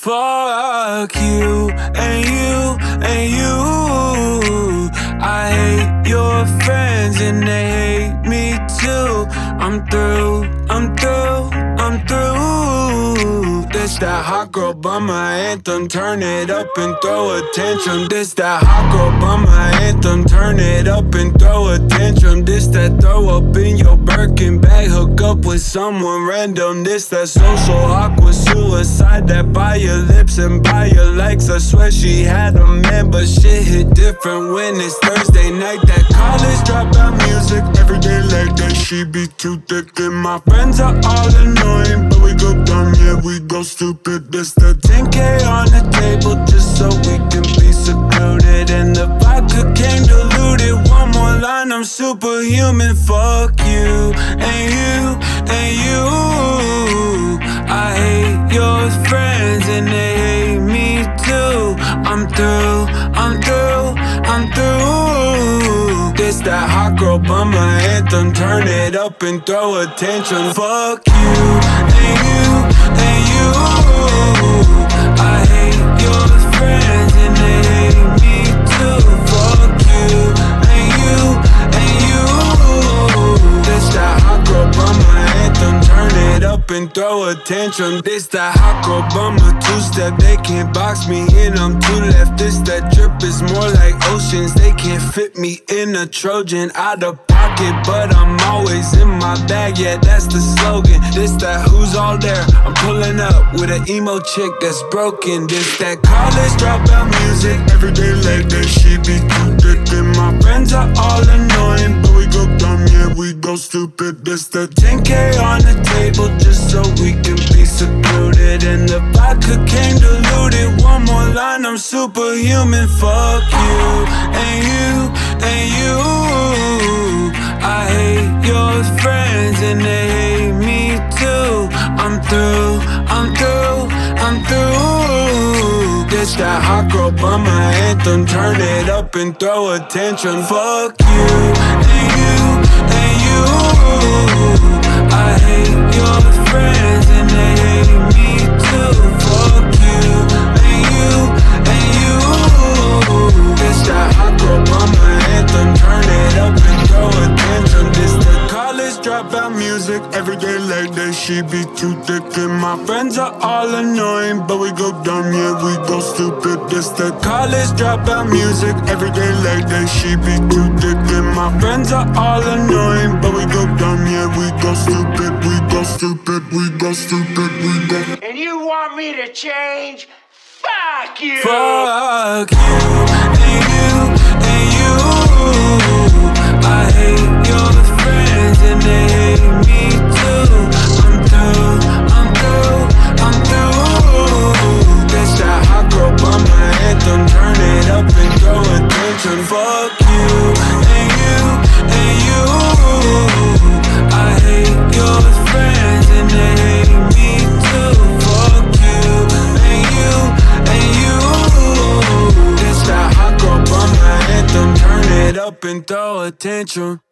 Fuck you and you and you. I hate your friends and they hate me too. I'm through, I'm through, I'm through. This that hot girl bummer anthem. Turn it up and throw a tantrum. This that hot girl bummer anthem. Turn it up and throw a tantrum. This that throw up in your Birkin bag. Hook up with someone random. This that social awkward suicide. That by your lips and by your likes. I swear she had a man, but shit hit different when it's Thursday night. That college dropout music every day like that. She be too thick and my friends are all annoying, but we go dumb, yeah, we go stupid. This the 10K on the table just so we can be secluded, and the vodka came diluted. One more line, I'm superhuman. Fuck you and you and you. I hate your friends and they hate me too. I'm through, I'm through, I'm through. This that hot girl bummer anthem. Turn it up and throw a tantrum. Fuck you and you and you. I hate your friends and they hate me too. Fuck you and you and you. This that hot girl bummer anthem. Turn it up and throw a tantrum. This that hot girl bummer two-step. They can't box me in, I'm too left. This that drip is more like oceans. They can't fit me in a Trojan. Out of pocket, but I'm always in my bag. Yeah, that's the slogan. This that who's all there. I'm pulling up with an emo chick that's broken. This that college dropout music every day like that. She be too thick and my friends are all annoying, but we go dumb, yeah, we go stupid. This the 10K on the table just so we can be secluded, and the vodka came diluted. One more line, I'm superhuman. Fuck you and you and you. I hate your friends and they hate me too. I'm through, I'm through, I'm through. This that hot girl bummer anthem. Turn it up and throw a tantrum. Fuck you and you and you. I hate your friends and they hate me too. Fuck you and you and you. This that hot girl bummer anthem. Turn it up and throw a tantrum. This the college dropout music every day like that. She be too thick and my friends are all annoying, but we go dumb, yeah, we go stupid. This the college dropout music every day like that. She be too thick and my friends are all annoying, but we go dumb, yeah, we go stupid. We go stupid, we go stupid, we go. And you want me to change? Fuck you! Fuck you and you and you. I hate your friends and they hate me too. I'm through, I'm through, I'm through. This that hot girl bummer anthem. Turn it up and throw a tantrum. Fuck you and you and you. I hate your friends and they hate me too. Fuck you and you and you. This that hot girl bummer anthem. Turn it up and throw a tantrum.